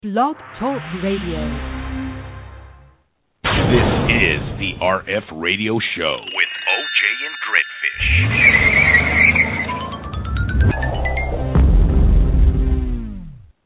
Blog Talk Radio. This is the RF Radio Show with OJ and Gridfish.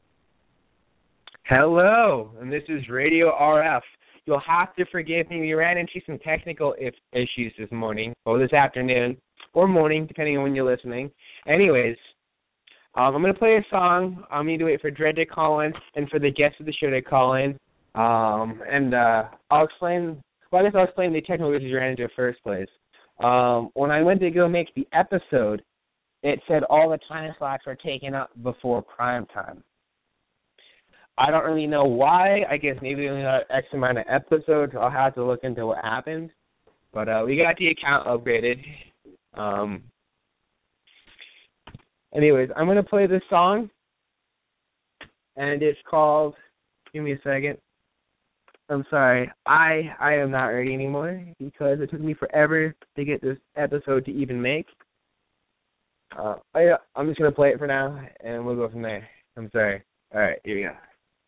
Hello, and this is Radio RF. You'll have to forgive me. We ran into some technical issues this morning, or this afternoon, or morning, depending on when you're listening. Anyways, I'm going to play a song. I'm going to wait for Dredd to call in and for the guests of the show to call in. I'll explain, well, I guess I'll explain the technical issues we ran into in the first place. When I went to go make the episode, it said all the time slots were taken up before prime time. I don't really know why. I guess maybe we only got X amount of episodes. I'll have to look into what happened. But we got the account upgraded. Anyways, I'm going to play this song, and it's called, give me a second. I'm sorry, I am not ready anymore because it took me forever to get this episode to even make. I'm just going to play it for now, and we'll go from there. I'm sorry. All right, here we go.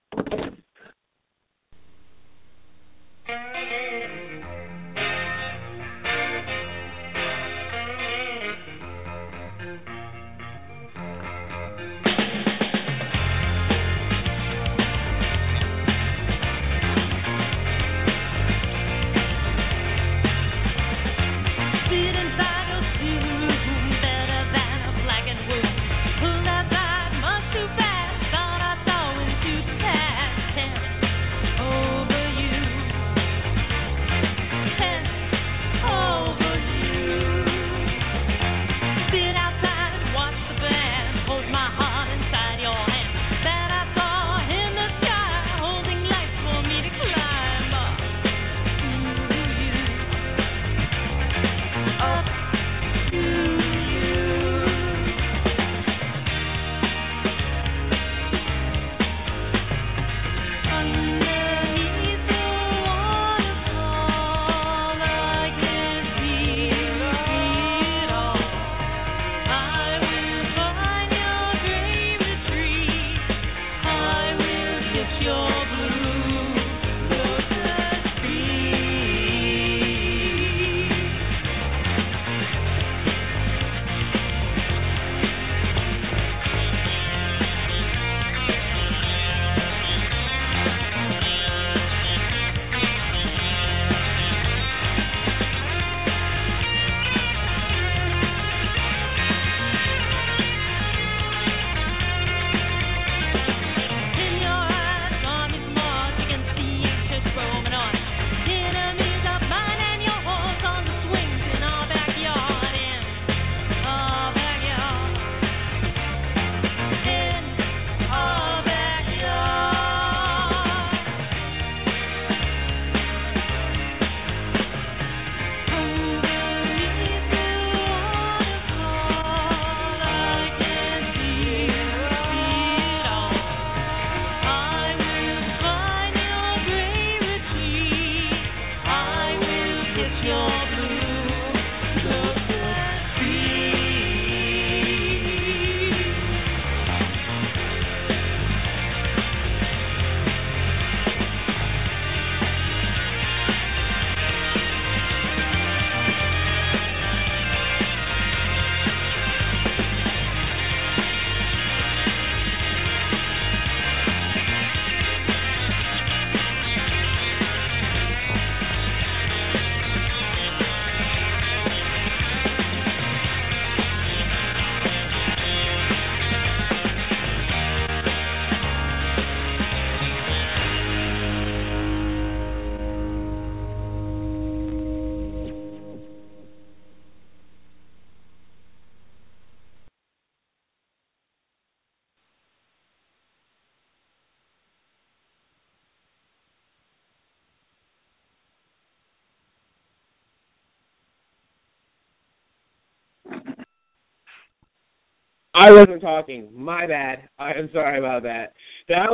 I wasn't talking. My bad. I'm sorry about that. That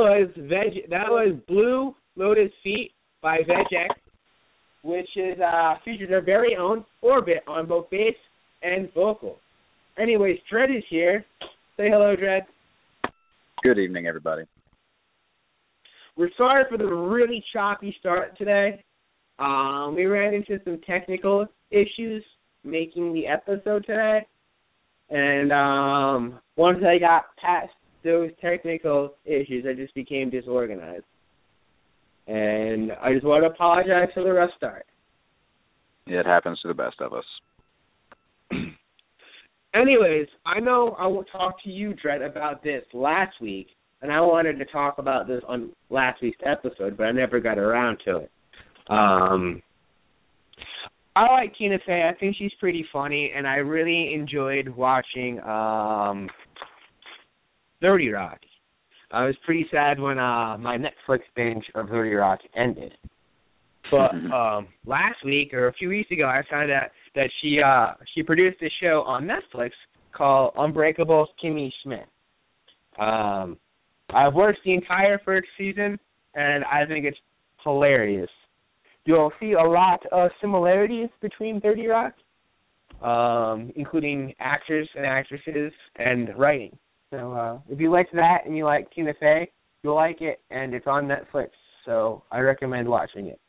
was Blue Lotus Feet by VegX, which is features our very own Orbit on both bass and vocal. Anyways, Dredd is here. Say hello, Dredd. Good evening, everybody. we're sorry for the really choppy start today. We ran into some technical issues making the episode today. And once I got past those technical issues, I just became disorganized. And I just want to apologize for the rough start. Yeah, it happens to the best of us. Anyways, I know I will talk to you, Dredd, about this last week, and I wanted to talk about this on last week's episode, but I never got around to it. I like Tina Fey. I think she's pretty funny, and I really enjoyed watching 30 Rock. I was pretty sad when my Netflix binge of 30 Rock ended. But last week, or a few weeks ago, I found out that she produced a show on Netflix called Unbreakable Kimmy Schmidt. I've watched the entire first season, and I think it's hilarious. You'll see a lot of similarities between 30 Rock, including actors and actresses and writing. So if you like that and you like Tina Fey, you'll like it, and it's on Netflix, so I recommend watching it.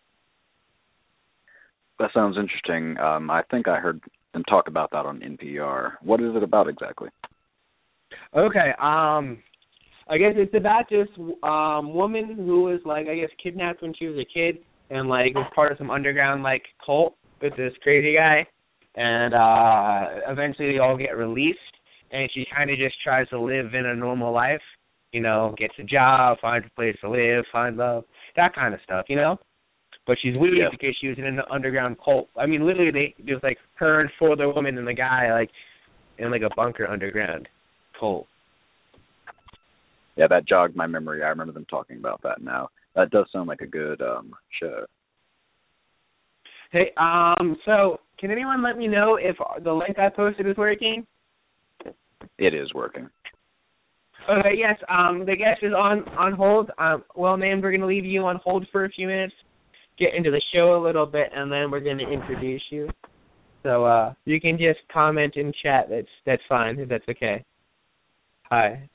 That sounds interesting. I think I heard them talk about that on NPR. What is it about exactly? Okay, I guess it's about this woman who was, like, I guess kidnapped when she was a kid and, like, was part of some underground, like, cult with this crazy guy. And eventually they all get released, and she kind of just tries to live in a normal life, you know, gets a job, finds a place to live, find love, that kind of stuff, you know? But she's weird because she was in an underground cult. I mean, literally, it was like her and 4 other women and the guy, like, in like a bunker underground cult. Yeah, that jogged my memory. I remember them talking about that now. That does sound like a good show. Hey, so can anyone let me know if the link I posted is working? It is working. Okay, yes, the guest is on hold. Well, man, we're going to leave you on hold for a few minutes, get into the show a little bit, and then we're going to introduce you. So you can just comment in chat. That's fine, if that's okay. Hi.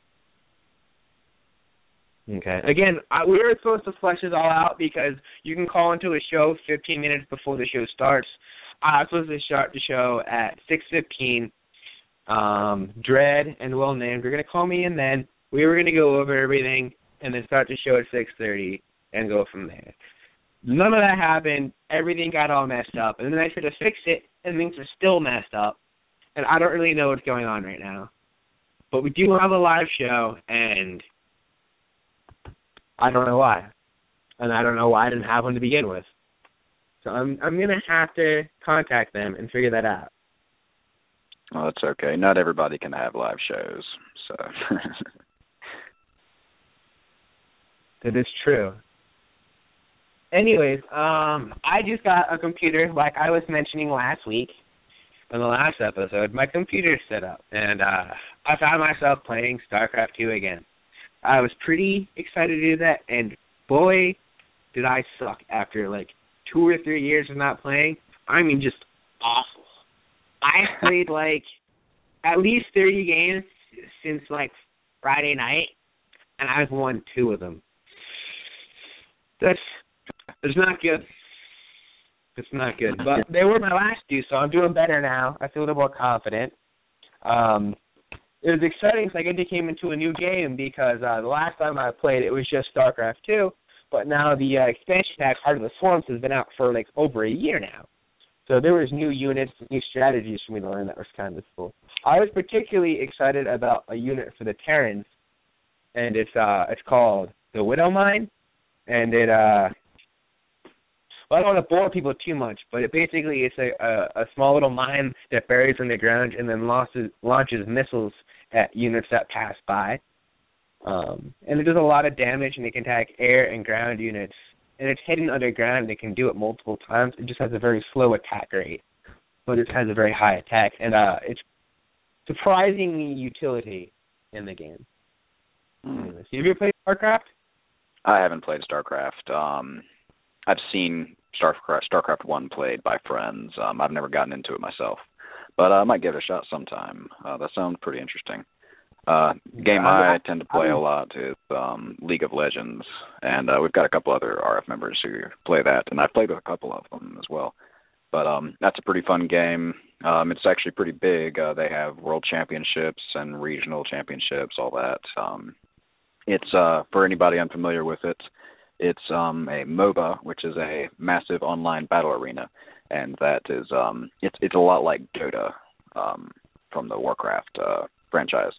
Okay. Again, we were supposed to flesh this all out because you can call into a show 15 minutes before the show starts. I was supposed to start the show at 6:15. Dredd and Will Named were going to call me, and then we were going to go over everything and then start the show at 6:30 and go from there. None of that happened. Everything got all messed up. And then I tried to fix it, and things are still messed up. And I don't really know what's going on right now. But we do have a live show, and I don't know why. And I don't know why I didn't have one to begin with. So I'm going to have to contact them and figure that out. Well, that's okay. Not everybody can have live shows, so. That is true. Anyways, I just got a computer, like I was mentioning last week in the last episode. My computer's set up, and I found myself playing StarCraft 2 again. I was pretty excited to do that, and boy, did I suck after like 2 or 3 years of not playing. I mean, just awful. I played like at least 30 games since like Friday night, and I've won 2 of them. It's not good. It's not good. But they were my last 2, so I'm doing better now. I feel a little more confident. It was exciting because I came into a new game because the last time I played it was just StarCraft 2, but now the expansion pack, Heart of the Swarms, has been out for like over a year now. So there was new units, new strategies for me to learn that was kind of cool. I was particularly excited about a unit for the Terrans, and it's called the Widow Mine, and it well, I don't want to bore people too much, but basically it's a small little mine that buries in the ground and then launches missiles at units that pass by. And it does a lot of damage, and it can attack air and ground units. And it's hidden underground, and it can do it multiple times. It just has a very slow attack rate, but it has a very high attack. And it's surprising utility in the game. Anyways, have you ever played StarCraft? I haven't played StarCraft. I've seen StarCraft 1 played by friends. I've never gotten into it myself, but I might give it a shot sometime. That sounds pretty interesting. Game I tend to play a lot is League of Legends, and we've got a couple other RF members who play that, and I've played with a couple of them as well. But that's a pretty fun game. It's actually pretty big. They have world championships and regional championships, all that. It's for anybody unfamiliar with it, it's a MOBA, which is a massive online battle arena, and that is it's a lot like Dota from the Warcraft franchise.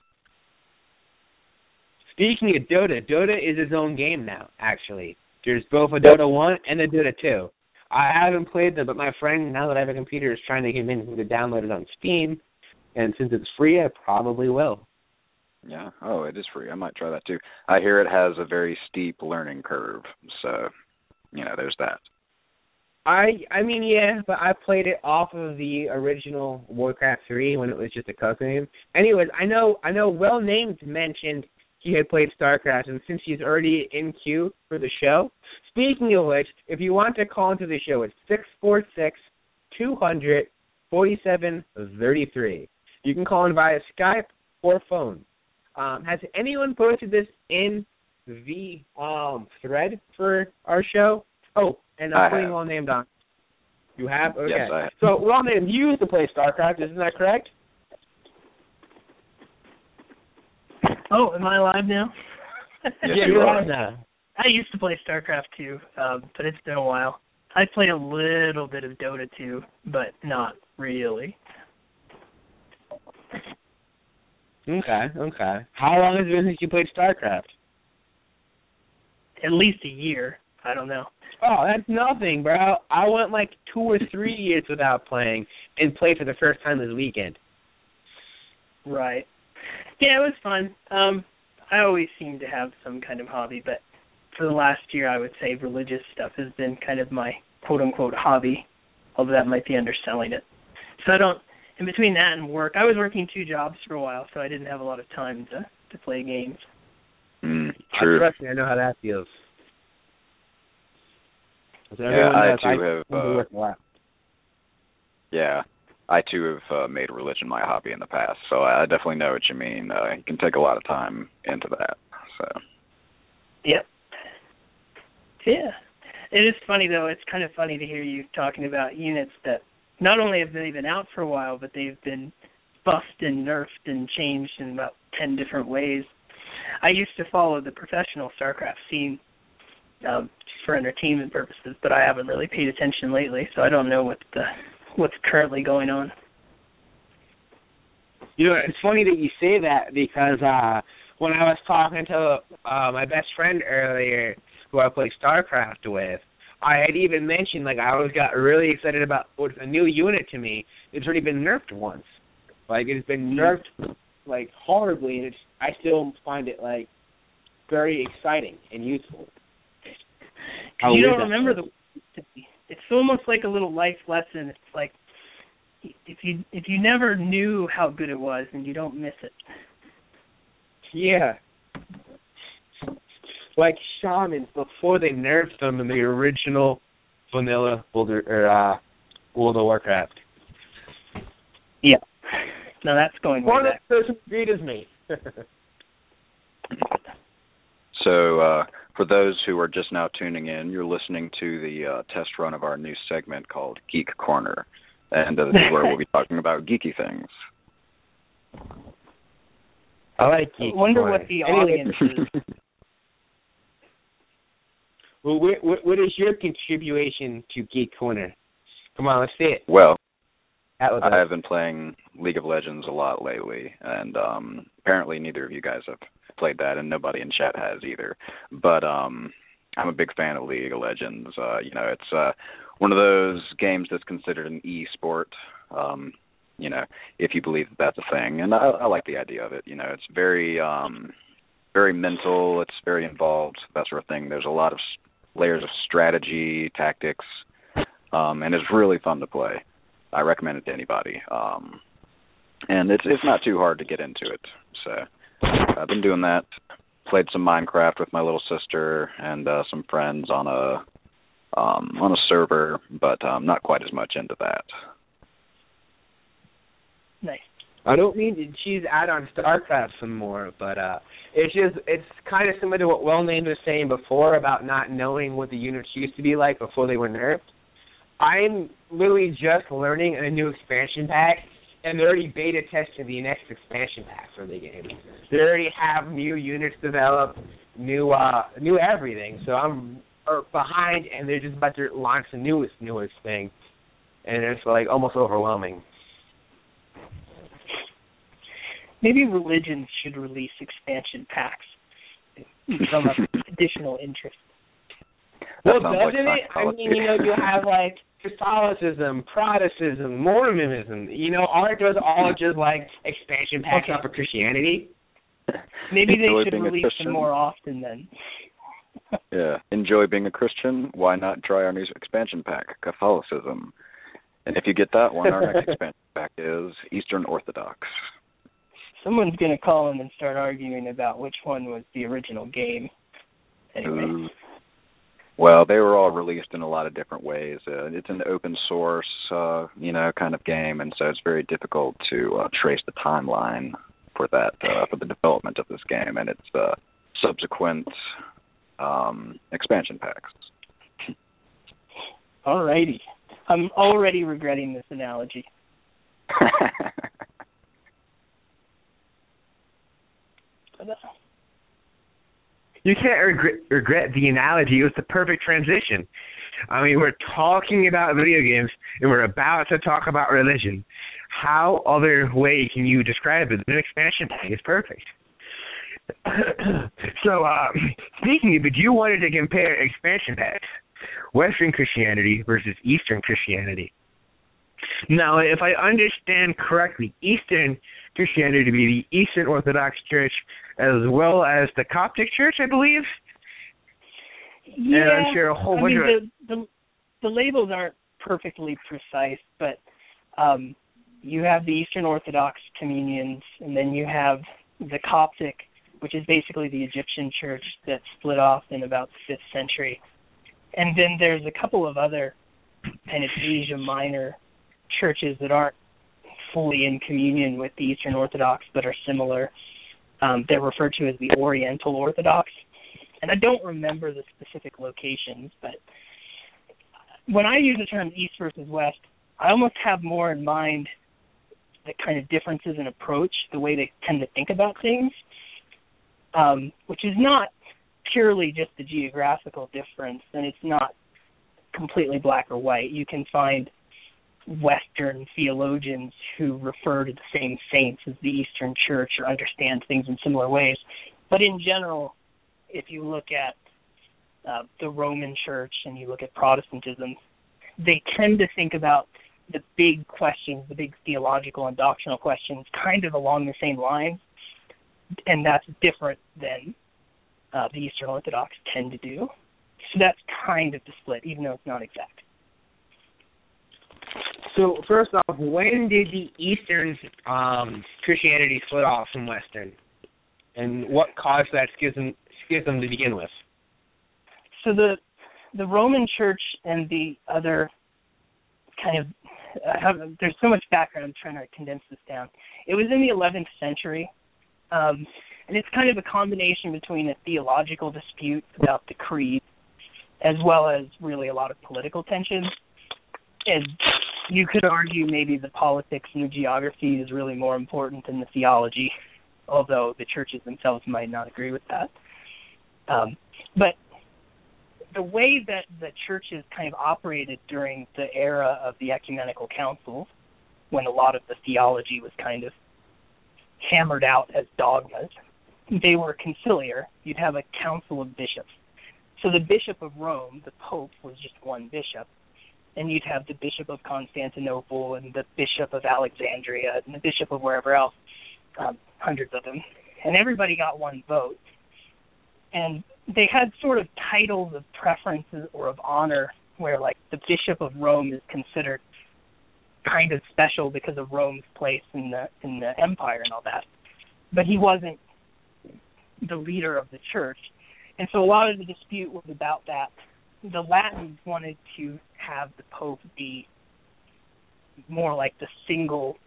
Speaking of Dota, Dota is its own game now, actually. There's both a Dota 1 and a Dota 2. I haven't played them, but my friend, now that I have a computer, is trying to convince me to download it on Steam, and since it's free, I probably will. Yeah. Oh, it is free. I might try that too. I hear it has a very steep learning curve, so, there's that. I mean, yeah, but I played it off of the original Warcraft 3 when it was just a custom game. Anyways, I know Well-Named mentioned he had played StarCraft, and since he's already in queue for the show, speaking of which, if you want to call into the show, it's 646-200-4733. You can call in via Skype or phone. Has anyone posted this in the thread for our show? Oh, and I'm putting Well-Named on. You have? Okay. Yes, I have. So, Well-Named, you used to play StarCraft, isn't that correct? Oh, am I live now? Yeah, you're on now. I used to play StarCraft 2, but it's been a while. I played a little bit of Dota 2, but not really. Okay. How long has it been since you played StarCraft? At least a year. I don't know. Oh, that's nothing, bro. I went like 2 or 3 years without playing and played for the first time this weekend. Right. Yeah, it was fun. I always seem to have some kind of hobby, but for the last year, I would say religious stuff has been kind of my quote-unquote hobby, although that might be underselling it. So in between that and work, I was working 2 jobs for a while, so I didn't have a lot of time to play games. True. Trust me, I know how that feels. I too have made religion my hobby in the past, so I definitely know what you mean. It can take a lot of time into that. So. Yep. Yeah. It is funny, though. It's kind of funny to hear you talking about units that not only have they been out for a while, but they've been buffed and nerfed and changed in about 10 different ways. I used to follow the professional StarCraft scene for entertainment purposes, but I haven't really paid attention lately, so I don't know what's currently going on. It's funny that you say that because when I was talking to my best friend earlier, who I play StarCraft with, I had even mentioned, I always got really excited about what's a new unit to me. It's already been nerfed once. It's been nerfed, horribly, and I still find it, very exciting and useful. Because you don't remember it's almost like a little life lesson. It's like if you never knew how good it was, and you don't miss it. Yeah. Like shamans before they nerfed them in the original vanilla World of Warcraft. Yeah. No, that's going way back. One person agreed as me. So, for those who are just now tuning in, you're listening to the test run of our new segment called Geek Corner. And this is where we'll be talking about geeky things. I like Geek Corner. I wonder what the audience is. Well, what is your contribution to Geek Corner? Come on, let's see it. Well, I have been playing League of Legends a lot lately, and apparently neither of you guys have played that, and nobody in chat has either. But I'm a big fan of League of Legends. It's one of those games that's considered an e-sport, if you believe that's a thing. And I like the idea of it. It's very very mental. It's very involved, that sort of thing. There's a lot of layers of strategy, tactics, and it's really fun to play. I recommend it to anybody. And it's not too hard to get into it. So I've been doing that. Played some Minecraft with my little sister and some friends on a server, but not quite as much into that. Nice. I don't mean to cheese out on StarCraft some more, but it's kind of similar to what Well-Named was saying before about not knowing what the units used to be like before they were nerfed. I'm literally just learning a new expansion pack, and they're already beta testing the next expansion pack for the game. They already have new units developed, new everything. So I'm behind, and they're just about to launch the newest thing, and it's like almost overwhelming. Maybe religions should release expansion packs from additional interest. Well, doesn't it? I mean, you have like Catholicism, Protestantism, Mormonism. Aren't those all just like expansion packs for Christianity? Maybe they should release them more often then. Yeah. Enjoy being a Christian? Why not try our new expansion pack, Catholicism? And if you get that one, our next expansion pack is Eastern Orthodox. Someone's going to call in and start arguing about which one was the original game. Anyway. Well, they were all released in a lot of different ways. It's an open source, kind of game, and so it's very difficult to trace the timeline for that, for the development of this game and its subsequent expansion packs. All righty. I'm already regretting this analogy. You can't regret the analogy. It was the perfect transition. I mean, we're talking about video games, and we're about to talk about religion. How other way can you describe it? An expansion pack is perfect. So, speaking of it, you wanted to compare expansion packs, Western Christianity versus Eastern Christianity. Now, if I understand correctly, Eastern Christianity to be the Eastern Orthodox Church as well as the Coptic Church, I believe. Yeah, and I'm sure a whole bunch of the labels aren't perfectly precise, but you have the Eastern Orthodox communions, and then you have the Coptic, which is basically the Egyptian church that split off in about the 5th century. And then there's a couple of other kind of Asia Minor churches that aren't fully in communion with the Eastern Orthodox but are similar. They're referred to as the Oriental Orthodox. And I don't remember the specific locations, but when I use the term East versus West, I almost have more in mind the kind of differences in approach, the way they tend to think about things, which is not purely just the geographical difference, and it's not completely black or white. You can find Western theologians who refer to the same saints as the Eastern Church or understand things in similar ways. But in general, if you look at the Roman Church and you look at Protestantism, they tend to think about the big questions, the big theological and doctrinal questions, kind of along the same lines, and that's different than the Eastern Orthodox tend to do. So that's kind of the split, even though it's not exact. So first off, when did the Eastern Christianity split off from Western, and what caused that schism to begin with? So the Roman Church and the other kind of there's so much background. I'm trying to condense this down. It was in the 11th century, and it's kind of a combination between a theological dispute about the creed, as well as really a lot of political tension. And you could argue maybe the politics and the geography is really more important than the theology, although the churches themselves might not agree with that. But the way that the churches kind of operated during the era of the ecumenical councils, when a lot of the theology was kind of hammered out as dogmas, they were conciliar. You'd have a council of bishops. So the Bishop of Rome, the Pope, was just one bishop. And you'd have the Bishop of Constantinople and the Bishop of Alexandria and the Bishop of wherever else, hundreds of them. And everybody got one vote. And they had sort of titles of preferences or of honor where, like, the Bishop of Rome is considered kind of special because of Rome's place in the empire and all that. But he wasn't the leader of the church. And so a lot of the dispute was about that. The Latins wanted to have the Pope be more like the single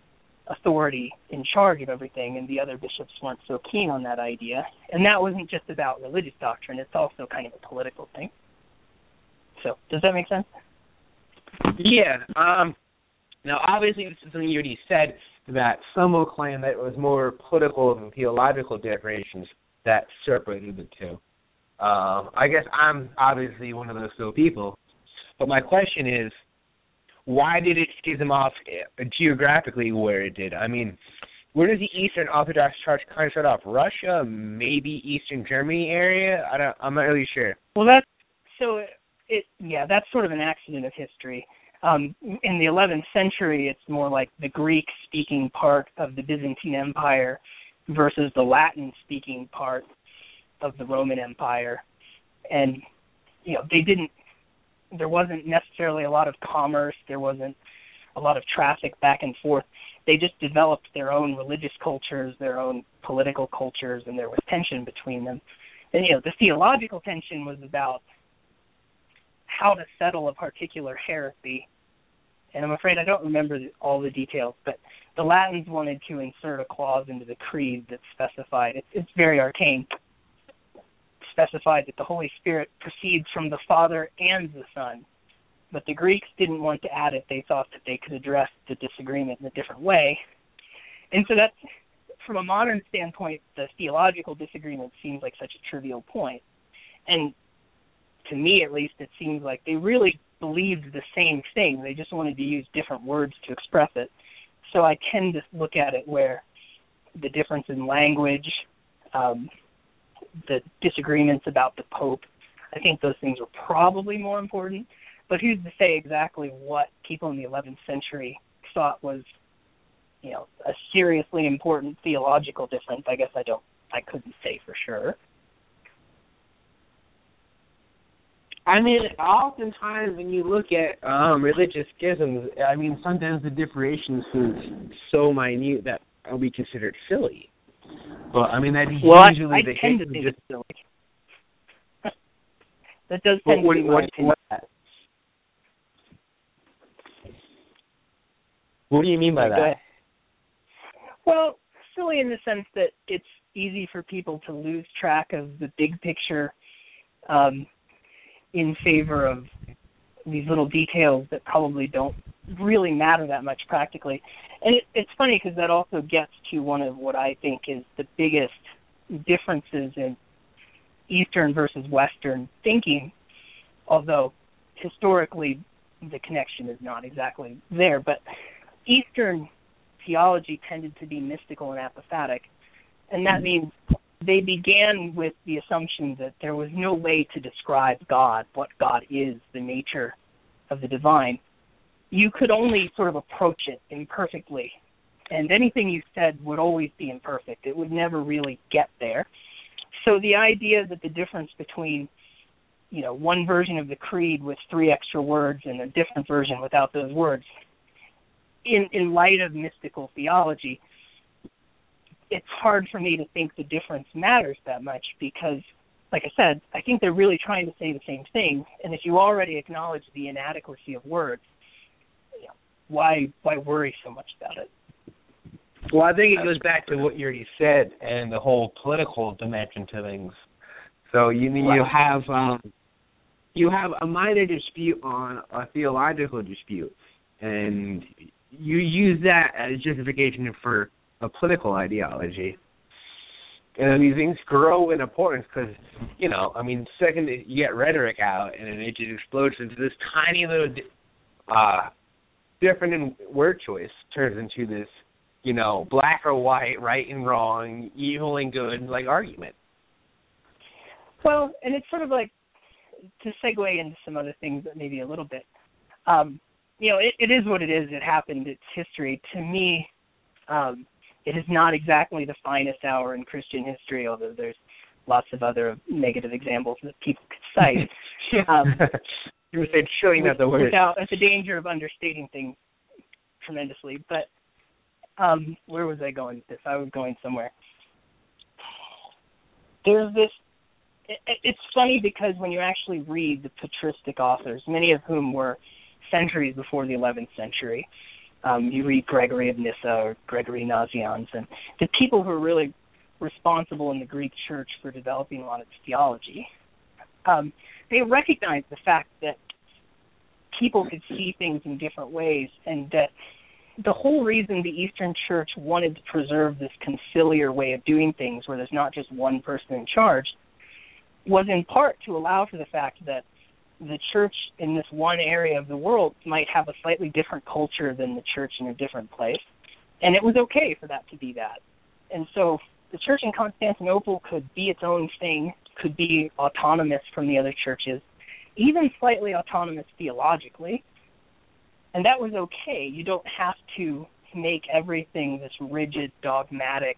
authority in charge of everything, and the other bishops weren't so keen on that idea. And that wasn't just about religious doctrine, it's also kind of a political thing. So, does that make sense? Yeah. Now, obviously, this is something you already said, that some will claim that it was more political than theological differentiations that separated the two. I guess I'm obviously one of those people. But my question is, why did it schism off geographically where it did? I mean, where does the Eastern Orthodox Church kind of start off? Russia, maybe Eastern Germany area? I'm not really sure. Well, that's sort of an accident of history. In the 11th century, it's more like the Greek-speaking part of the Byzantine Empire versus the Latin-speaking part of the Roman Empire. And, there wasn't necessarily a lot of commerce, there wasn't a lot of traffic back and forth. They just developed their own religious cultures, their own political cultures, and there was tension between them. And, the theological tension was about how to settle a particular heresy. And I'm afraid I don't remember all the details, but the Latins wanted to insert a clause into the creed that specified, it's very arcane, specified that the Holy Spirit proceeds from the Father and the Son. But the Greeks didn't want to add it. They thought that they could address the disagreement in a different way. And so that's, from a modern standpoint, the theological disagreement seems like such a trivial point. And to me, at least, it seems like they really believed the same thing. They just wanted to use different words to express it. So I tend to look at it where the difference in language, the disagreements about the Pope, I think those things were probably more important. But who's to say exactly what people in the 11th century thought was, a seriously important theological difference? I guess I couldn't say for sure. I mean, oftentimes when you look at religious schisms, I mean, sometimes the differentiation seems so minute that we consider it silly. But I mean, that's usually the case. I tend to think it's silly. That does tend to be my opinion. What do you mean by that? Well, silly in the sense that it's easy for people to lose track of the big picture in favor of these little details that probably don't really matter that much practically. And it's funny because that also gets to one of what I think is the biggest differences in Eastern versus Western thinking, although historically the connection is not exactly there. But Eastern theology tended to be mystical and apophatic, and that means they began with the assumption that there was no way to describe God, what God is, the nature of the divine. You could only sort of approach it imperfectly, and anything you said would always be imperfect. It would never really get there. So the idea that the difference between, one version of the creed with 3 extra words and a different version without those words, in light of mystical theology, it's hard for me to think the difference matters that much because, like I said, I think they're really trying to say the same thing. And if you already acknowledge the inadequacy of words, why worry so much about it? Well, I think it goes back to what you already said and the whole political dimension to things. So you have a minor dispute on a theological dispute, and you use that as justification for a political ideology. And these things grow in importance because, second you get rhetoric out and it just explodes into this tiny little different in word choice, turns into this, black or white, right and wrong, evil and good, argument. Well, and it's sort of like, to segue into some other things, maybe a little bit, it is what it is. It happened. It's history. To me, it is not exactly the finest hour in Christian history, although there's lots of other negative examples that people could cite. You would say chilling at the word. At the danger of understating things tremendously. But where was I going with this? I was going somewhere. There's this. It's funny because when you actually read the patristic authors, many of whom were centuries before the 11th century, You read Gregory of Nyssa or Gregory Nazianzus, and the people who are really responsible in the Greek church for developing a lot of its theology, they recognized the fact that people could see things in different ways, and that the whole reason the Eastern Church wanted to preserve this conciliar way of doing things, where there's not just one person in charge, was in part to allow for the fact that the church in this one area of the world might have a slightly different culture than the church in a different place, and it was okay for that to be that. And so the church in Constantinople could be its own thing, could be autonomous from the other churches, even slightly autonomous theologically, and that was okay. You don't have to make everything this rigid, dogmatic,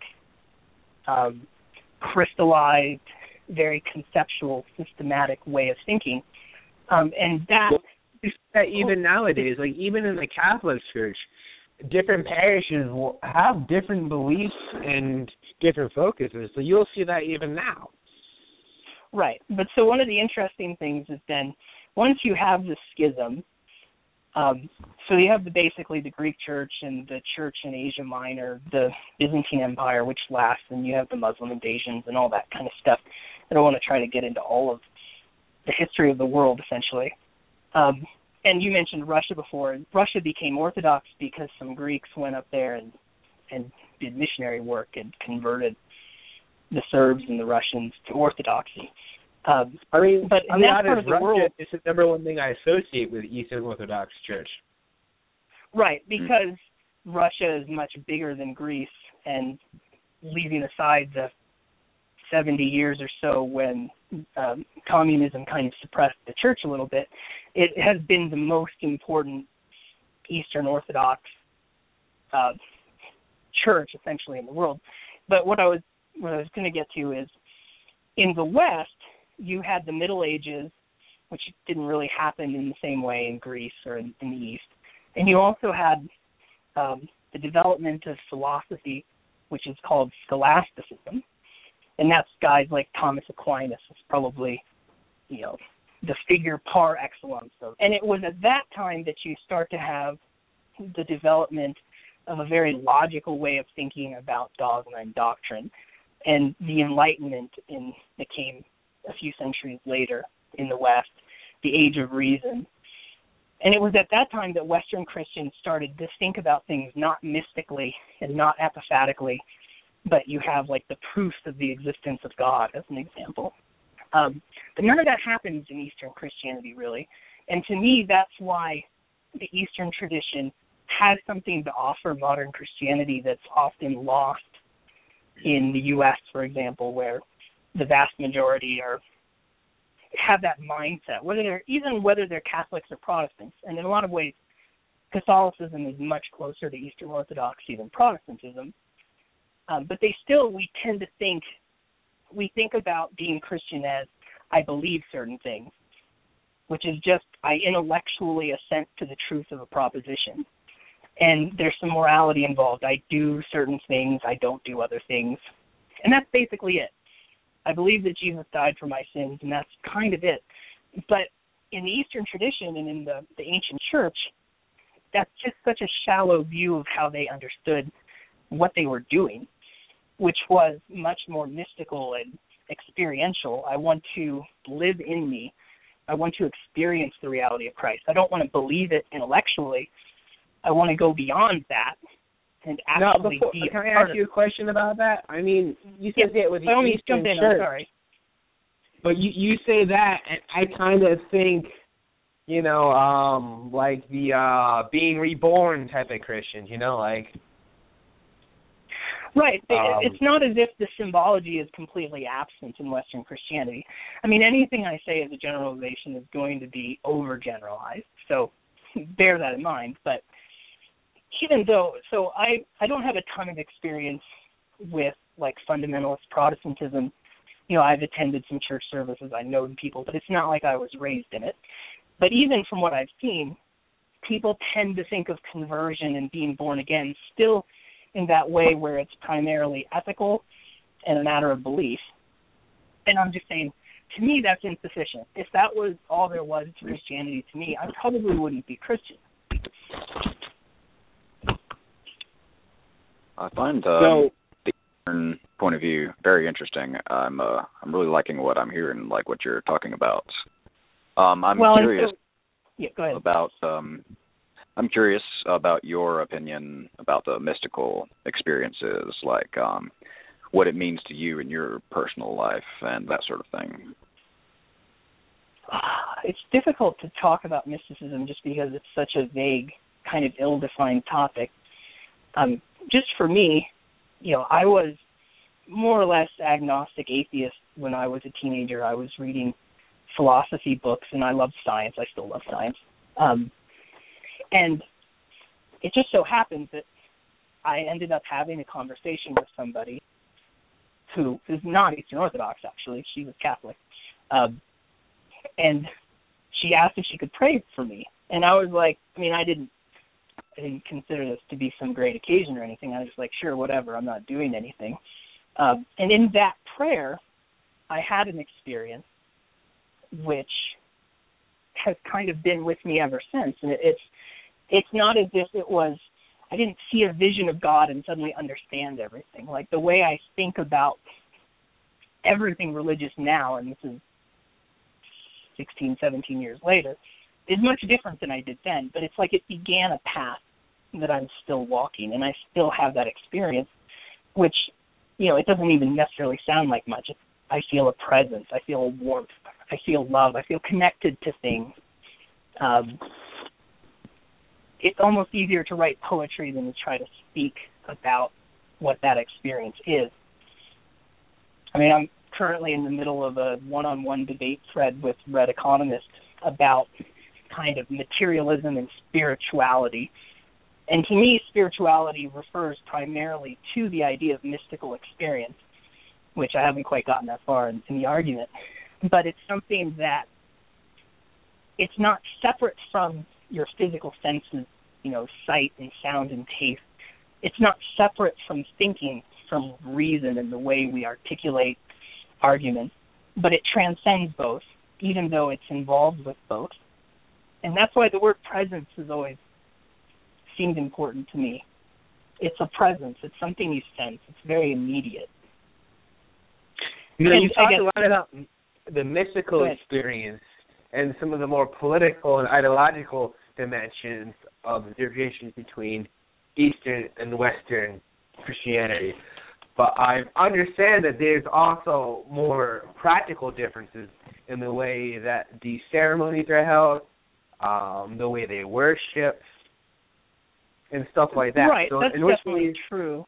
crystallized, very conceptual, systematic way of thinking. And that even nowadays, like even in the Catholic Church, different parishes will have different beliefs and different focuses. So you'll see that even now. Right. But so one of the interesting things is then once you have the schism, so you have basically the Greek Church and the Church in Asia Minor, the Byzantine Empire, which lasts, and you have the Muslim invasions and all that kind of stuff. I don't want to try to get into all of the history of the world, essentially. And you mentioned Russia before. Russia became Orthodox because some Greeks went up there and did missionary work and converted the Serbs and the Russians to Orthodoxy. But in that part of the world, it's the number one thing I associate with Eastern Orthodox Church. Right, because Russia is much bigger than Greece, and leaving aside the 70 years or so when communism kind of suppressed the church a little bit, it has been the most important Eastern Orthodox church, essentially, in the world. But what I was going to get to is, in the West, you had the Middle Ages, which didn't really happen in the same way in Greece or in the East. And you also had the development of philosophy, which is called scholasticism. And that's guys like Thomas Aquinas is probably, the figure par excellence of. And it was at that time that you start to have the development of a very logical way of thinking about dogma and doctrine. And the Enlightenment came a few centuries later in the West, the Age of Reason. And it was at that time that Western Christians started to think about things not mystically and not apophatically, but you have like the proofs of the existence of God as an example. But none of that happens in Eastern Christianity, really. And to me, that's why the Eastern tradition has something to offer modern Christianity that's often lost in the U.S., for example, where the vast majority have that mindset, whether they're Catholics or Protestants. And in a lot of ways, Catholicism is much closer to Eastern Orthodoxy than Protestantism. But we tend to think about being Christian as, I believe certain things, which is just, I intellectually assent to the truth of a proposition. And there's some morality involved. I do certain things, I don't do other things. And that's basically it. I believe that Jesus died for my sins, and that's kind of it. But in the Eastern tradition and in the ancient church, that's just such a shallow view of how they understood what they were doing, which was much more mystical and experiential. I want to live in me. I want to experience the reality of Christ. I don't want to believe it intellectually. I want to go beyond that and actually be Can I ask you a question about that? I mean, you said that with the Eastern Church. I'm sorry. But you say that, and I kind of think, like the being reborn type of Christian, like. Right. It's not as if the symbology is completely absent in Western Christianity. I mean, anything I say as a generalization is going to be overgeneralized, so bear that in mind. But even though, so I don't have a ton of experience with, like, fundamentalist Protestantism. I've attended some church services, I know people, but it's not like I was raised in it. But even from what I've seen, people tend to think of conversion and being born again still in that way where it's primarily ethical and a matter of belief. And I'm just saying, to me, that's insufficient. If that was all there was to Christianity to me, I probably wouldn't be Christian. I find the Eastern point of view very interesting. I'm really liking what I'm hearing, like what you're talking about. I'm curious go ahead. about I'm curious about your opinion about the mystical experiences, like what it means to you in your personal life and that sort of thing. It's difficult to talk about mysticism just because it's such a vague, kind of ill-defined topic. Just for me, I was more or less agnostic atheist when I was a teenager. I was reading philosophy books, and I loved science. I still love science. And it just so happens that I ended up having a conversation with somebody who is not Eastern Orthodox, actually. She was Catholic. And she asked if she could pray for me. And I was like, I didn't consider this to be some great occasion or anything. I was just like, sure, whatever, I'm not doing anything. And in that prayer, I had an experience which has kind of been with me ever since. And it's not as if it was, I didn't see a vision of God and suddenly understand everything. Like the way I think about everything religious now, and this is 16, 17 years later, is much different than I did then. But it's like it began a path that I'm still walking, and I still have that experience, which, it doesn't even necessarily sound like much. I feel a presence. I feel a warmth. I feel love. I feel connected to things. It's almost easier to write poetry than to try to speak about what that experience is. I'm currently in the middle of a one-on-one debate thread with Red Economist about kind of materialism and spirituality. And to me, spirituality refers primarily to the idea of mystical experience, which I haven't quite gotten that far in the argument. But it's something that it's not separate from your physical senses, sight and sound and taste. It's not separate from thinking, from reason and the way we articulate arguments, but it transcends both, even though it's involved with both. And that's why the word presence has always seemed important to me. It's a presence. It's something you sense. It's very immediate. You talk a lot about the mystical experience and some of the more political and ideological dimensions of the differentiation between Eastern and Western Christianity. But I understand that there's also more practical differences in the way that the ceremonies are held, the way they worship, and stuff like that. Right, so that's definitely true.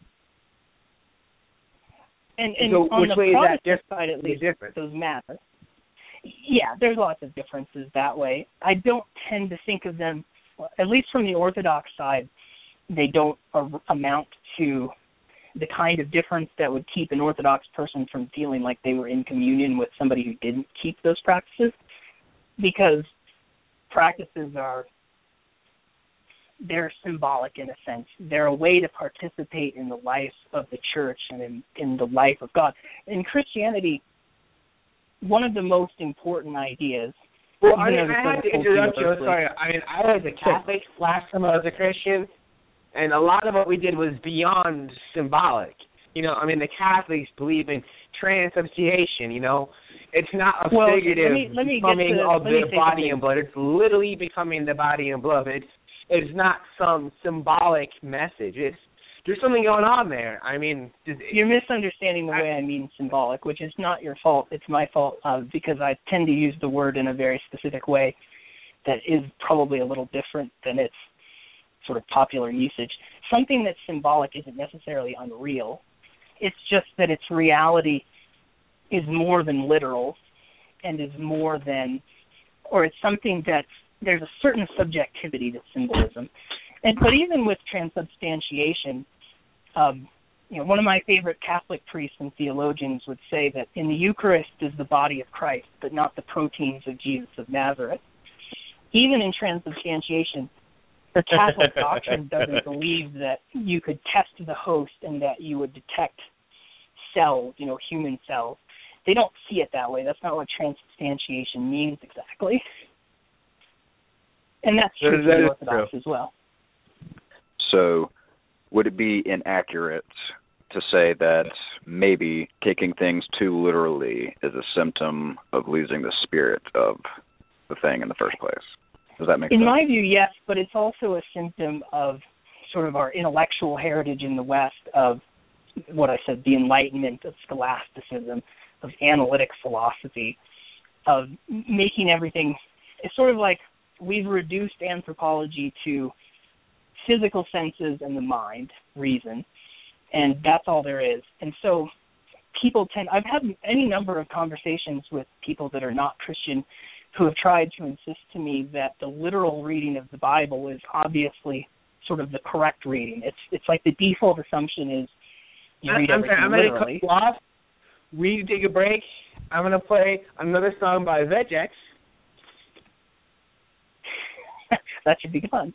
And so on the Protestant side, at least, those matter. Yeah, there's lots of differences that way. I don't tend to think of them, at least from the Orthodox side, they don't amount to the kind of difference that would keep an Orthodox person from feeling like they were in communion with somebody who didn't keep those practices, because practices they're symbolic in a sense. They're a way to participate in the life of the church and in the life of God. In Christianity, one of the most important ideas... Well, I had to interrupt you. Sorry. I was a Catholic last time I was a Christian, and a lot of what we did was beyond symbolic. The Catholics believe in transubstantiation, It's not a figurative becoming of the body and blood. It's literally becoming the body and blood. It's not some symbolic message. There's something going on there. You're misunderstanding the way I mean symbolic, which is not your fault. It's my fault because I tend to use the word in a very specific way that is probably a little different than its sort of popular usage. Something that's symbolic isn't necessarily unreal. It's just that its reality is more than literal and is more than, or it's something that's, there's a certain subjectivity to symbolism. But even with transubstantiation, one of my favorite Catholic priests and theologians would say that in the Eucharist is the body of Christ, but not the proteins of Jesus of Nazareth. Even in transubstantiation, the Catholic doctrine doesn't believe that you could test the host and that you would detect cells, human cells. They don't see it that way. That's not what transubstantiation means exactly. And that's true for the Orthodox as well. So would it be inaccurate to say that maybe taking things too literally is a symptom of losing the spirit of the thing in the first place? Does that make sense? In my view, yes, but it's also a symptom of sort of our intellectual heritage in the West of what I said, the Enlightenment, of scholasticism, of analytic philosophy, of making everything. It's sort of like we've reduced anthropology to physical senses and the mind, reason, and that's all there is. And so I've had any number of conversations with people that are not Christian who have tried to insist to me that the literal reading of the Bible is obviously sort of the correct reading. It's like the default assumption is you read everything I'm literally. going to cut you off. We need to take a break. I'm going to play another song by Vegx. That should be fun.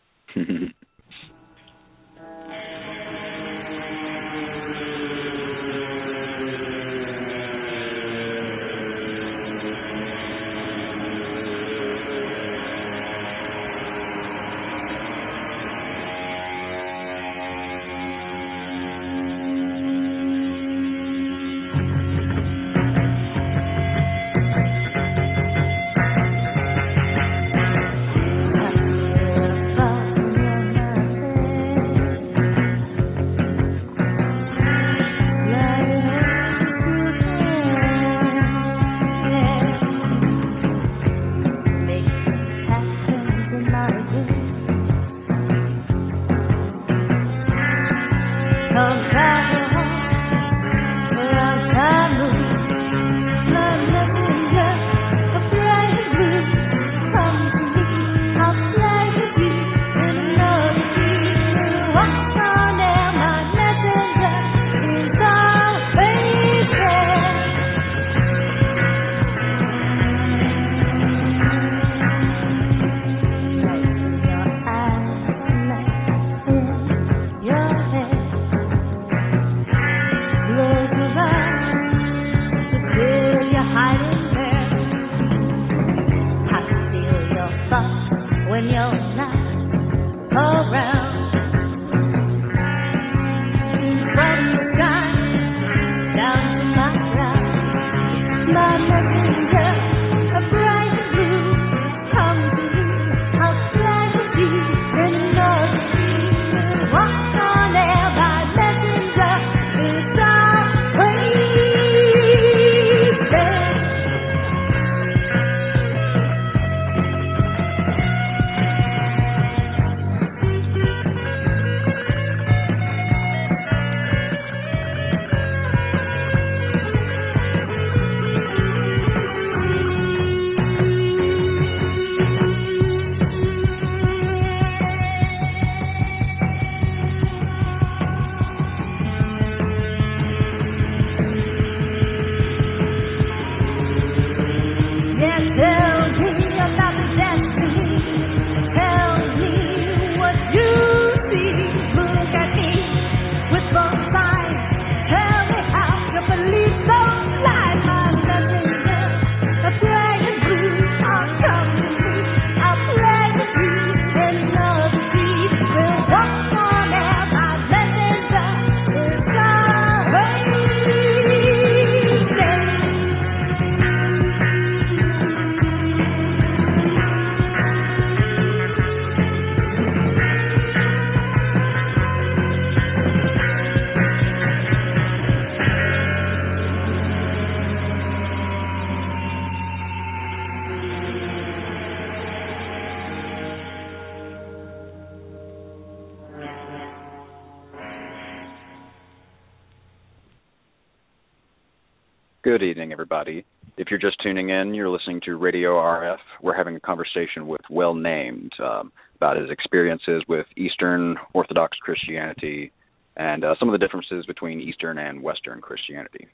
Good evening, everybody. If you're just tuning in, you're listening to Radio RF. We're having a conversation with Well Named about his experiences with Eastern Orthodox Christianity and some of the differences between Eastern and Western Christianity.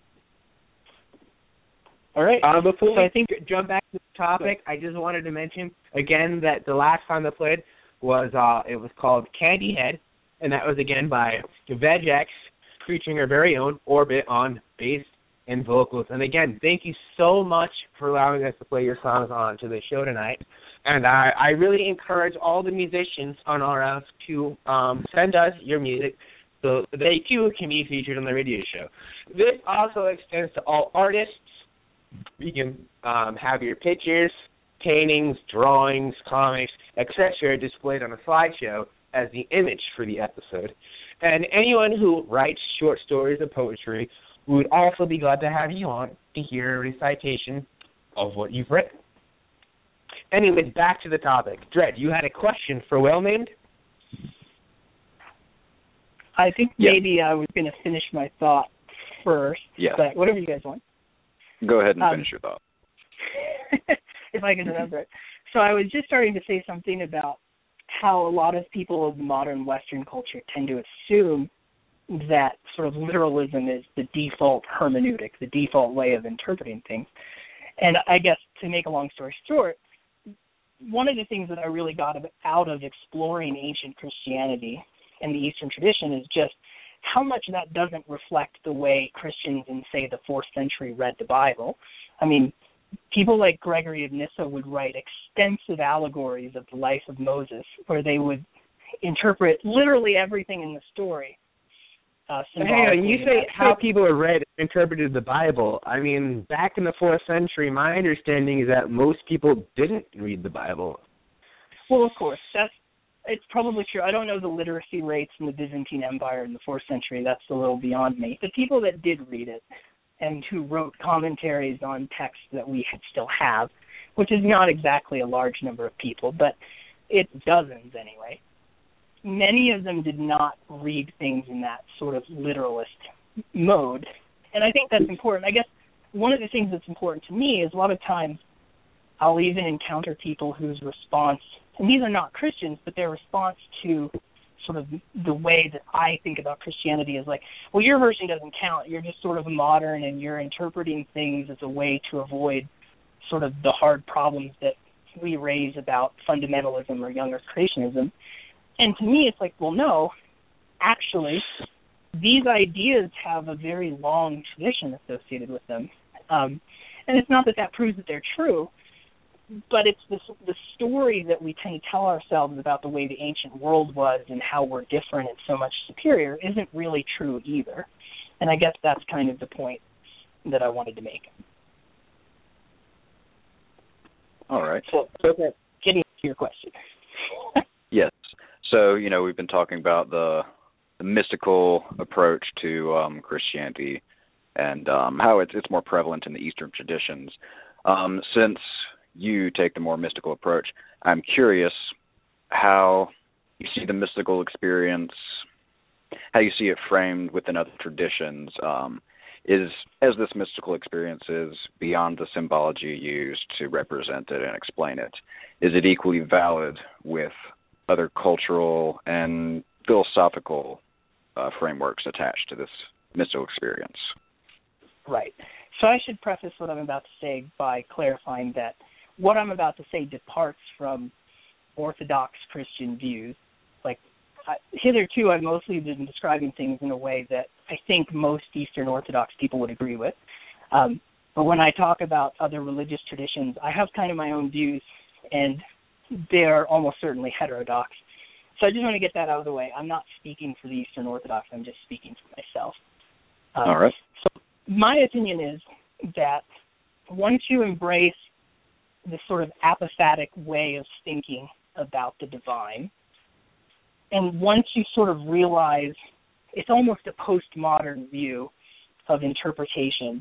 All right. Before we jump back to the topic, I just wanted to mention again that the last time I played was it was called Candy Head, and that was again by Vegx, featuring our very own Orbit on bass and vocals. And again, thank you so much for allowing us to play your songs on to the show tonight. And I really encourage all the musicians on RF to send us your music so they too can be featured on the radio show. This also extends to all artists. You can have your pictures, paintings, drawings, comics, etc. displayed on a slideshow as the image for the episode. And anyone who writes short stories or poetry, we would also be glad to have you on to hear a recitation of what you've written. Anyways, back to the topic. Dredd, you had a question for Well Named? I think maybe I was going to finish my thought first, but whatever you guys want. Go ahead and finish your thought. If I can remember it. So I was just starting to say something about how a lot of people of modern Western culture tend to assume that sort of literalism is the default hermeneutic, the default way of interpreting things. And I guess to make a long story short, one of the things that I really got out of exploring ancient Christianity and the Eastern tradition is just how much that doesn't reflect the way Christians in, say, the 4th century read the Bible. I mean, people like Gregory of Nyssa would write extensive allegories of the life of Moses, where they would interpret literally everything in the story. You say how people interpreted the Bible. I mean, back in the 4th century, my understanding is that most people didn't read the Bible. Well, of course, it's probably true. I don't know the literacy rates in the Byzantine Empire in the 4th century. That's a little beyond me. The people that did read it and who wrote commentaries on texts that we still have, which is not exactly a large number of people, but it's dozens anyway. Many of them did not read things in that sort of literalist mode. And I think that's important. I guess one of the things that's important to me is a lot of times I'll even encounter people whose response, and these are not Christians, but their response to sort of the way that I think about Christianity is like, well, your version doesn't count. You're just sort of modern and you're interpreting things as a way to avoid sort of the hard problems that we raise about fundamentalism or young earth creationism. And to me, it's like, well, no, actually, these ideas have a very long tradition associated with them. And it's not that proves that they're true, but it's the story that we tend to tell ourselves about the way the ancient world was and how we're different and so much superior isn't really true either. And I guess that's kind of the point that I wanted to make. All right. So getting to your question. Yes. So, we've been talking about the mystical approach to Christianity and how it's more prevalent in the Eastern traditions. Since you take the more mystical approach, I'm curious how you see the mystical experience, how you see it framed within other traditions. As this mystical experience is beyond the symbology used to represent it and explain it, is it equally valid with other cultural and philosophical frameworks attached to this mystical experience? Right. So I should preface what I'm about to say by clarifying that what I'm about to say departs from Orthodox Christian views. Like, hitherto, I've mostly been describing things in a way that I think most Eastern Orthodox people would agree with. But when I talk about other religious traditions, I have kind of my own views, and they're almost certainly heterodox. So I just want to get that out of the way. I'm not speaking for the Eastern Orthodox. I'm just speaking for myself. All right. So my opinion is that once you embrace this sort of apophatic way of thinking about the divine, and once you sort of realize it's almost a postmodern view of interpretation,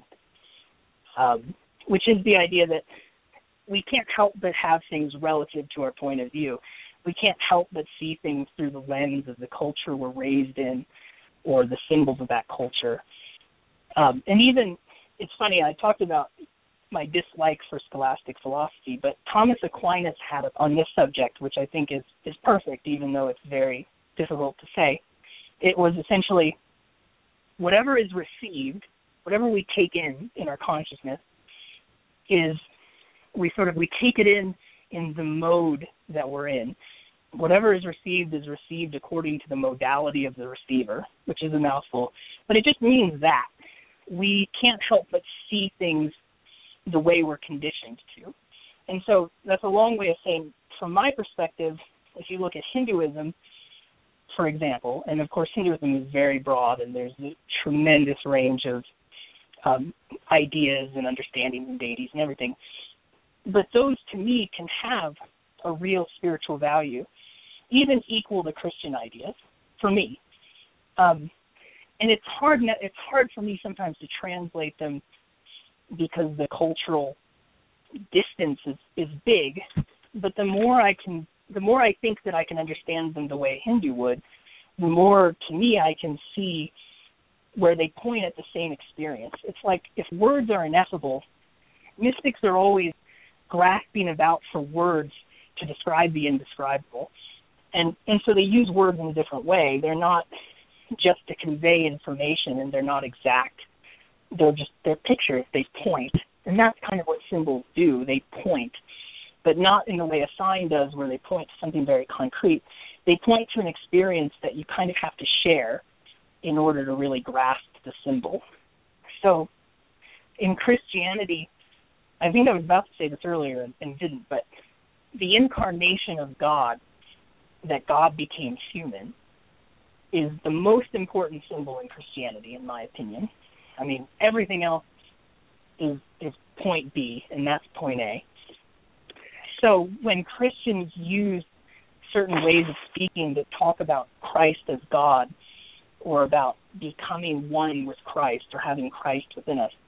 which is the idea that we can't help but have things relative to our point of view. We can't help but see things through the lens of the culture we're raised in or the symbols of that culture. And even, it's funny, I talked about my dislike for scholastic philosophy, but Thomas Aquinas had on this subject, which I think is perfect, even though it's very difficult to say. It was essentially whatever is received, whatever we take in our consciousness, is we take it in the mode that we're in. Whatever is received according to the modality of the receiver, which is a mouthful, but it just means that. we can't help but see things the way we're conditioned to. And so that's a long way of saying, from my perspective, if you look at Hinduism, for example, and of course Hinduism is very broad and there's a tremendous range of ideas and understandings and deities and everything, but those to me can have a real spiritual value, even equal to Christian ideas, for me. And it's hard for me sometimes to translate them because the cultural distance is big, but the more I think that I can understand them the way Hindu would, the more, to me, I can see where they point at the same experience. It's like if words are ineffable, mystics are always grasping about for words to describe the indescribable. And so they use words in a different way. They're not just to convey information, and they're not exact. They're pictures, they point. And that's kind of what symbols do. They point, but not in the way a sign does where they point to something very concrete. They point to an experience that you kind of have to share in order to really grasp the symbol. So in Christianity, I think I was about to say this earlier and didn't, but the incarnation of God, that God became human, is the most important symbol in Christianity, in my opinion. I mean, everything else is point B, and that's point A. So when Christians use certain ways of speaking that talk about Christ as God, or about becoming one with Christ or having Christ within us,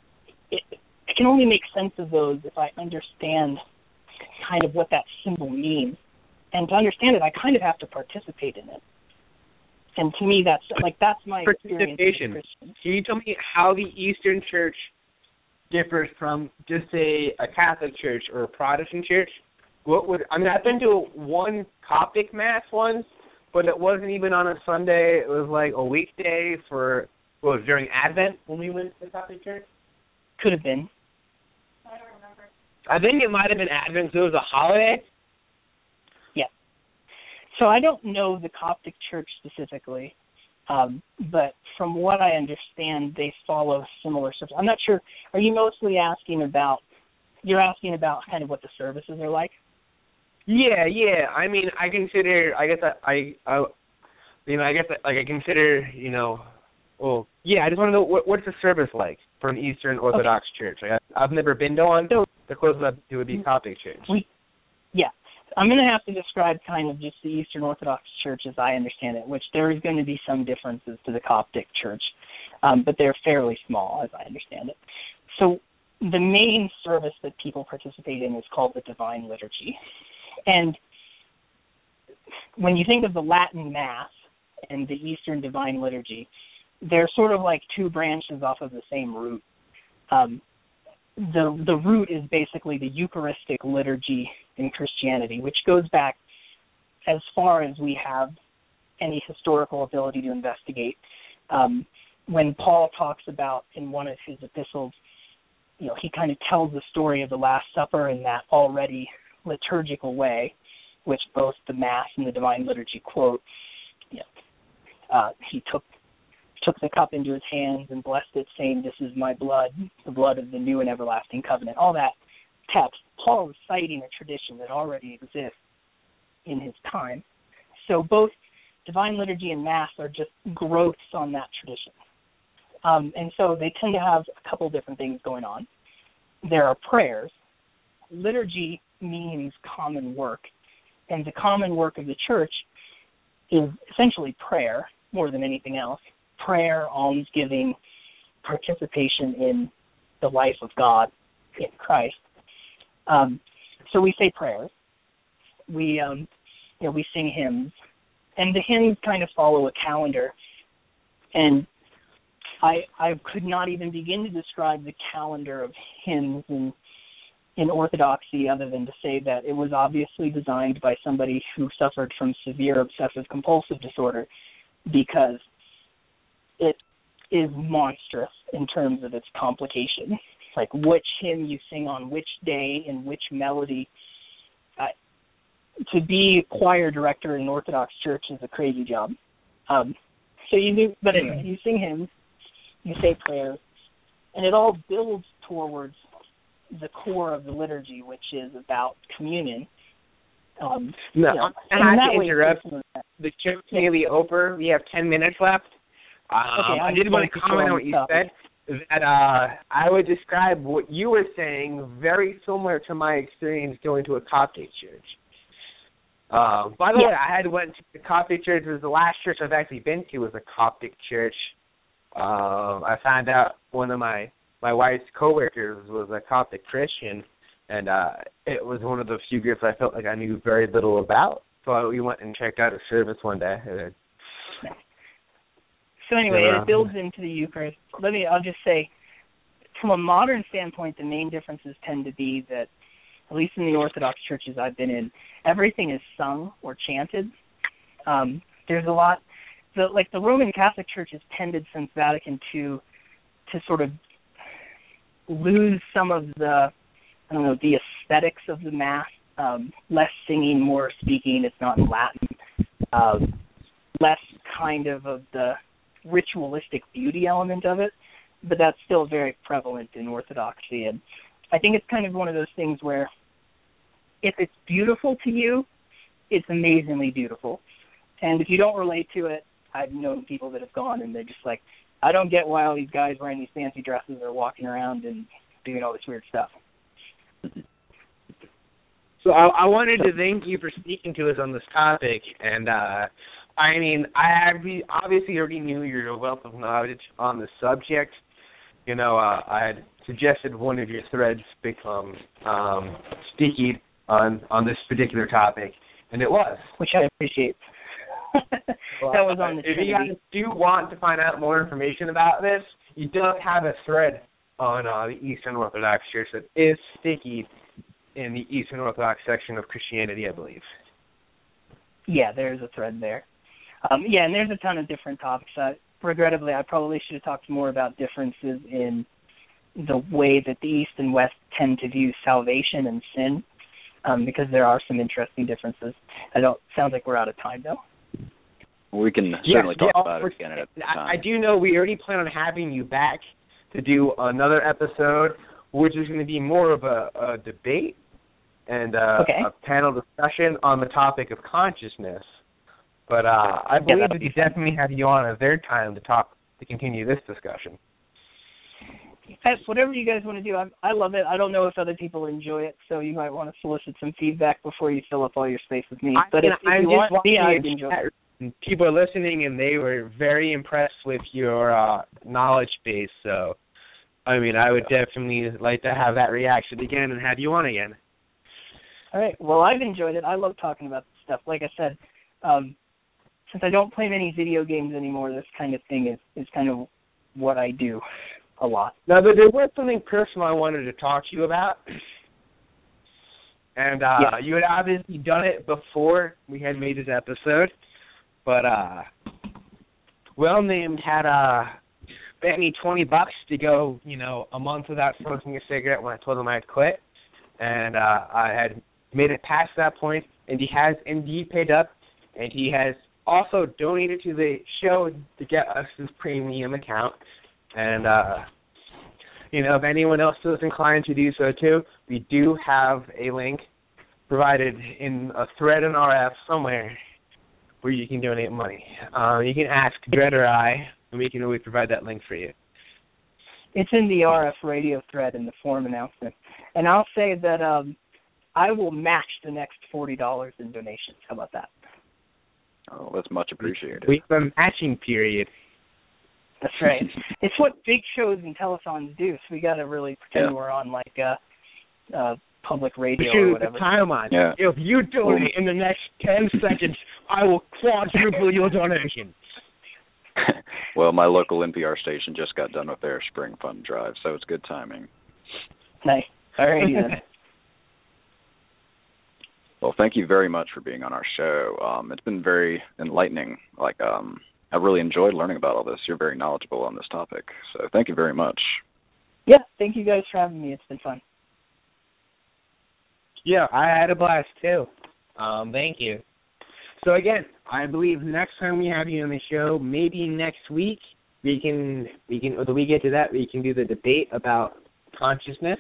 I can only make sense of those if I understand kind of what that symbol means. And to understand it, I kind of have to participate in it. And to me, that's my experience as a Christian. Can you tell me how the Eastern Church differs from just a Catholic church or a Protestant church? I've been to one Coptic mass once, but it wasn't even on a Sunday. It was like a weekday during Advent when we went to the Coptic church? Could have been. I don't remember. I think it might have been Advent, so it was a holiday. Yeah. So I don't know the Coptic church specifically, but from what I understand, they follow similar stuff. I'm not sure. Are you mostly asking about kind of what the services are like? Yeah. I mean, I consider well, yeah, I just want to know what's the service like for an Eastern Orthodox church. I've never been to one. So the closest I've been to would be Coptic church. I'm going to have to describe kind of just the Eastern Orthodox church as I understand it, which there is going to be some differences to the Coptic church, but they're fairly small as I understand it. So the main service that people participate in is called the Divine Liturgy. And when you think of the Latin Mass and the Eastern Divine Liturgy, they're sort of like two branches off of the same root. The root is basically the Eucharistic liturgy in Christianity, which goes back as far as we have any historical ability to investigate. When Paul talks about in one of his epistles, he kind of tells the story of the Last Supper in that already liturgical way, which both the Mass and the Divine Liturgy quote. He took the cup into his hands and blessed it, saying, "This is my blood, the blood of the new and everlasting covenant." All that text, Paul is citing a tradition that already exists in his time. So both Divine Liturgy and Mass are just growths on that tradition. And so they tend to have a couple different things going on. There are prayers. Liturgy means common work, and the common work of the church is essentially prayer more than anything else. Prayer, almsgiving, participation in the life of God in Christ. So we say prayers. We sing hymns, and the hymns kind of follow a calendar. And I could not even begin to describe the calendar of hymns in Orthodoxy other than to say that it was obviously designed by somebody who suffered from severe obsessive-compulsive disorder, because it is monstrous in terms of its complication. Like which hymn you sing on which day in which melody. To be choir director in an Orthodox church is a crazy job. So you do, but anyway, you sing hymns, you say prayers, and it all builds towards the core of the liturgy, which is about communion. And I have to interrupt. The show's nearly over. We have 10 minutes left. I did want to comment on what you said, that I would describe what you were saying very similar to my experience going to a Coptic church. By the way, I had went to the Coptic church. It was the last church I've actually been to was a Coptic church. I found out one of my wife's coworkers was a Coptic Christian, and it was one of the few groups I felt like I knew very little about. So we went and checked out a service one day. So anyway, it builds into the Eucharist. I'll just say, from a modern standpoint, the main differences tend to be that, at least in the Orthodox churches I've been in, everything is sung or chanted. There's a lot, the Roman Catholic Church has tended since Vatican II to sort of lose some of the aesthetics of the Mass, less singing, more speaking. It's not in Latin. Less kind of the ritualistic beauty element of it, but that's still very prevalent in Orthodoxy. And I think it's kind of one of those things where if it's beautiful to you, it's amazingly beautiful. And if you don't relate to it, I've known people that have gone and they're just like, I don't get why all these guys wearing these fancy dresses are walking around and doing all this weird stuff. So I wanted to thank you for speaking to us on this topic. And, I mean, I obviously already knew your wealth of knowledge on the subject. You know, I had suggested one of your threads become sticky on this particular topic, and it was. Which I appreciate. That was on the Trinity. If you guys do want to find out more information about this, you do have a thread on the Eastern Orthodox Church that is sticky in the Eastern Orthodox section of Christianity, I believe. Yeah, there's a thread there. And there's a ton of different topics. Regrettably, I probably should have talked more about differences in the way that the East and West tend to view salvation and sin, because there are some interesting differences. Sounds like we're out of time, though. We can certainly talk about it again at the time. I do know we already plan on having you back to do another episode, which is going to be more of a debate and a panel discussion on the topic of consciousness. But I believe that we definitely have you on a third time to continue this discussion. Whatever you guys want to do, I love it. I don't know if other people enjoy it, so you might want to solicit some feedback before you fill up all your space with me. But if you want me, I'd enjoy it. People are listening, and they were very impressed with your knowledge base. So, I mean, I would definitely like to have that reaction again and have you on again. All right. Well, I've enjoyed it. I love talking about this stuff. Like I said, since I don't play many video games anymore, this kind of thing is kind of what I do a lot. Now, there was something personal I wanted to talk to you about. And you had obviously done it before we had made this episode. But Well Named had bet me $20 to go, a month without smoking a cigarette when I told him I had quit. And I had made it past that point, and he has indeed paid up, and he has also donated to the show to get us his premium account. And, if anyone else feels inclined to do so too, we do have a link provided in a thread in RF somewhere where you can donate money. You can ask Dredd or I, and we can always provide that link for you. It's in the RF radio thread in the forum announcement. And I'll say that I will match the next $40 in donations. How about that? Oh, that's much appreciated. We have a matching period. That's right. It's what big shows and telethons do, so we got to really pretend we're on, like, public radio or whatever. The timeline. Yeah. If you donate in the next 10 seconds, I will quadruple your donation. Well, my local NPR station just got done with their spring fund drive, so it's good timing. Nice. All right, then. Well, thank you very much for being on our show. It's been very enlightening. I really enjoyed learning about all this. You're very knowledgeable on this topic, so thank you very much. Yeah, thank you guys for having me. It's been fun. Yeah, I had a blast, too. Thank you. So, again, I believe next time we have you on the show, maybe next week, we can when we get to that, we can do the debate about consciousness.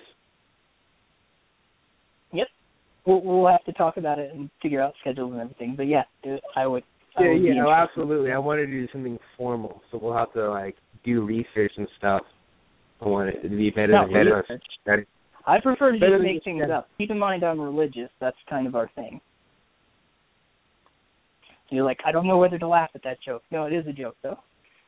Yep. We'll have to talk about it and figure out schedules and everything. But yeah, I would be absolutely. I want to do something formal, so we'll have to do research and stuff. I want it to be better than study. I prefer to just make things up. Keep in mind I'm religious. That's kind of our thing. You're like, I don't know whether to laugh at that joke. No, it is a joke, though.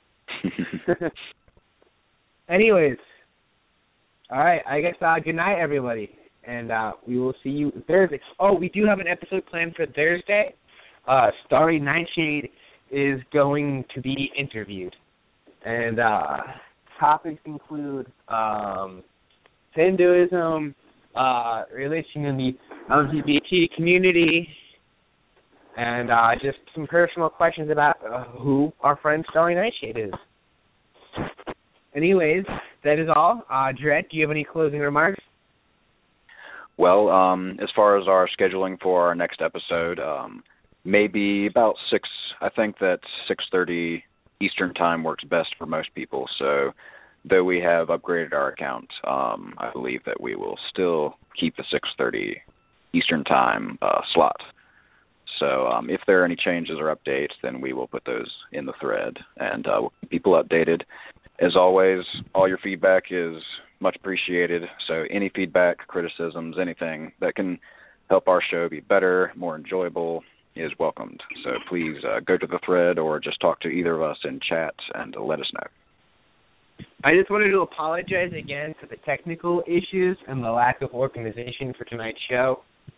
Anyways, all right. I guess good night, everybody, and we will see you Thursday. Oh, we do have an episode planned for Thursday. Starry Nightshade is going to be interviewed, and topics include Hinduism, religion in the LGBT community, and just some personal questions about who our friend Starry Nightshade is. Anyways, that is all. Dredd, do you have any closing remarks? Well, as far as our scheduling for our next episode, maybe about 6, I think that 6:30 Eastern Time works best for most people. So though we have upgraded our account, I believe that we will still keep the 6:30 Eastern Time slot. So if there are any changes or updates, then we will put those in the thread, and we'll keep people updated. As always, all your feedback is much appreciated. So any feedback, criticisms, anything that can help our show be better, more enjoyable, is welcomed. So please go to the thread or just talk to either of us in chat and let us know. I just wanted to apologize again for the technical issues and the lack of organization for tonight's show.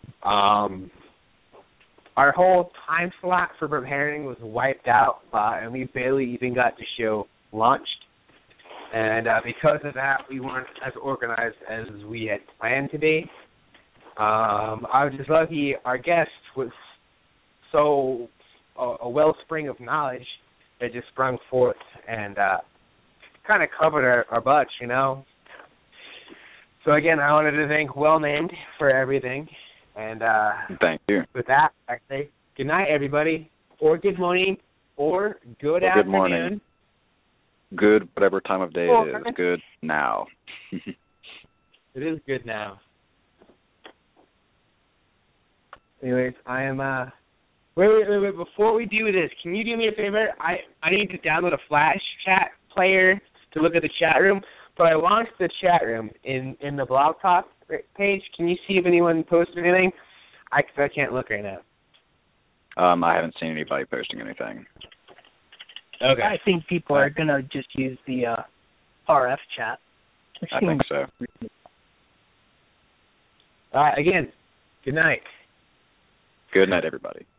Our whole time slot for preparing was wiped out, and we barely even got the show launched. And because of that, we weren't as organized as we had planned to be. I was just lucky our guest was so a wellspring of knowledge that just sprung forth and kind of covered our butts, you know. So again, I wanted to thank Well Named for everything. And thank you. With that, I say good night, everybody, or good morning, or good afternoon. Good morning. Good, whatever time of day it is. Good now. It is good now. Anyways, I am. Wait. Before we do this, can you do me a favor? I need to download a Flash chat player to look at the chat room. But I launched the chat room in the blog talk page. Can you see if anyone posted anything? I can't look right now. I haven't seen anybody posting anything. Okay. I think people are going to just use the RF chat. I think so. All right, again, good night. Good night, everybody.